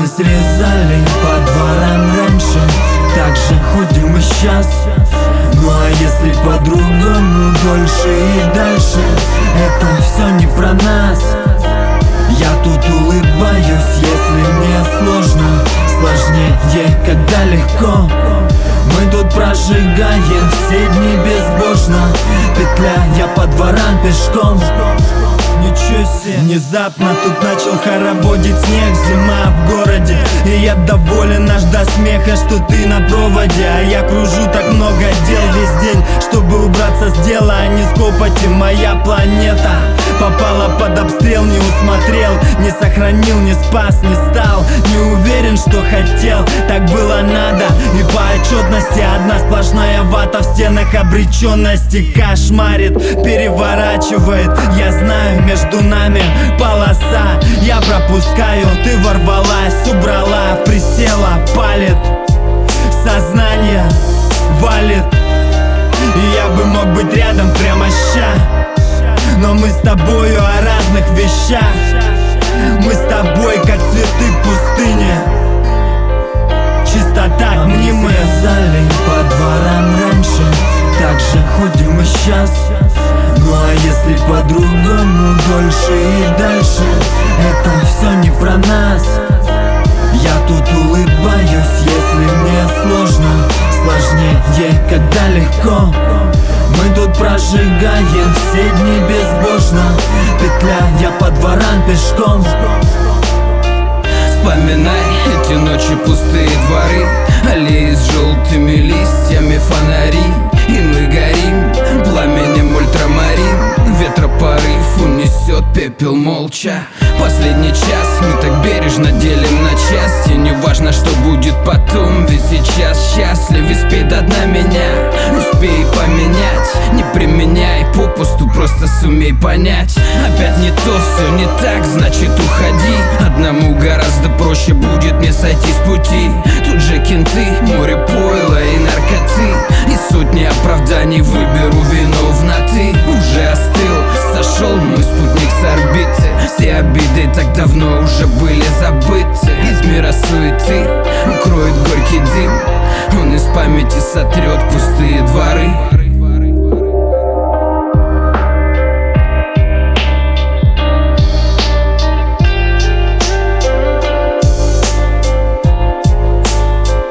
мы срезали по дворам раньше, так же ходим и сейчас. Ну а если по-другому, дольше и дальше, это все не про нас. Я тут улыбаюсь, если мне сложно, сложнее, когда легко. Мы тут прожигаем все дни безбожно, петляя по дворам пешком. Ничего себе. Внезапно тут начал хороводить снег, зима в городе, и я доволен аж до смеха, что ты на проводе. А я кружу так много дел весь день, чтобы убраться с дела, а не с копоти. Моя планета попала под обстрел, не усмотрел, не сохранил, не спас, не стал, не уверен, что хотел, так было надо. И по отчетности одна сплошная вата в стенах обреченности кошмарит, переворачивает. Я знаю, между нами полоса, я пропускаю, ты ворвалась, убрала, присела, палит, сознание валит. И я бы мог быть рядом прямо ща, но мы с тобою о разных вещах. Мы с тобой как цветы в пустыне, чисто так мнимые. Зали по дворам раньше, так же ходим и сейчас. Ну а если по-другому, дольше и дальше, это все не про нас. Я тут улыбаюсь, если мне сложно, сложнее, когда легко. Мы тут прожигаем все дни безбожно, петляя по дворам пешком. Вспоминай эти ночи, пустые дворы, аллеи с желтыми листьями, фонари. И мы горим пламенем ультрамарин, ветропорыв унесет пепел молча. Последний час мы так бережно делим на части. Не важно, что будет потом, ведь сейчас счастлив. И спи до дна меня, успей поменять. Не применяй попусту, просто сумей понять. Опять не то, все не так, значит уходи. Одному гораздо проще будет мне сойти с пути. Тут же кенты, море пойла и наркоты, и сотни оправданий, выберу вино в ноты. Уже остыл, сошел мой спутник с орбиты. Все обиды так давно уже были забыты. Из мира суеты укроет горький дым, он из памяти сотрет пустые дворы.